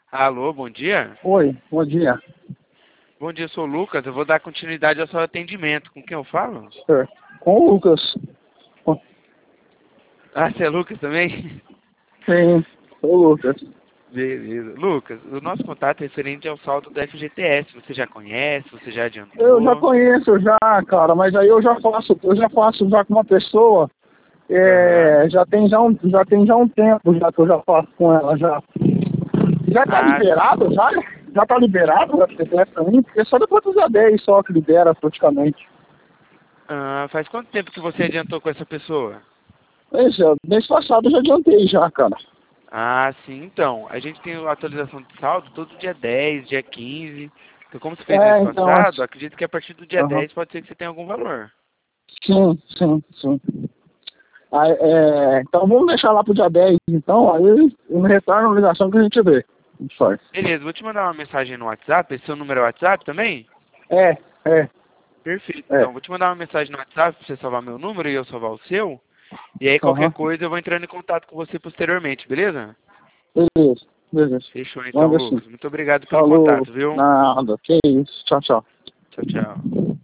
Alô, bom dia. Oi, bom dia. Bom dia, sou o Lucas. Eu vou dar continuidade ao seu atendimento. Com quem eu falo? Senhor. Com o Lucas. Ah, você é Lucas também? Sim, sou o Lucas. Beleza. Lucas, o nosso contato é referente ao saldo do FGTS. Você já conhece? Você já Eu já adiantou? conheço já, cara, mas aí eu já faço já com uma pessoa, Aham. já tem um tempo já que eu já faço com ela já. Já tá Ah, liberado, já? Já tá liberado o FGTS pra mim? Porque só depois do dia 10 só que libera praticamente. faz quanto tempo que você adiantou com essa pessoa? Veja, mês passado eu já adiantei já, cara. Ah, sim, então. A gente tem a atualização de saldo todo dia 10, dia 15. Então, como você fez mês É, então, passado, acredito que a partir do dia aham. 10 pode ser que você tenha algum valor. Sim, sim, sim. Aí, então vamos deixar lá pro dia 10 então, aí eu me retorno a ligação que a gente vê. A gente faz. Beleza, vou te mandar uma mensagem no WhatsApp. Esse seu número é WhatsApp também? É, é, Perfeito. é. Então, vou te mandar uma mensagem no WhatsApp pra você salvar meu número e eu salvar o seu. E aí, qualquer Aham. coisa, eu vou entrando em contato com você posteriormente, beleza? Beleza, beleza. Fechou então, Manda assim. Lucas. Muito obrigado pelo Falou, contato, viu? nada, que isso. Tchau, tchau. Tchau, tchau.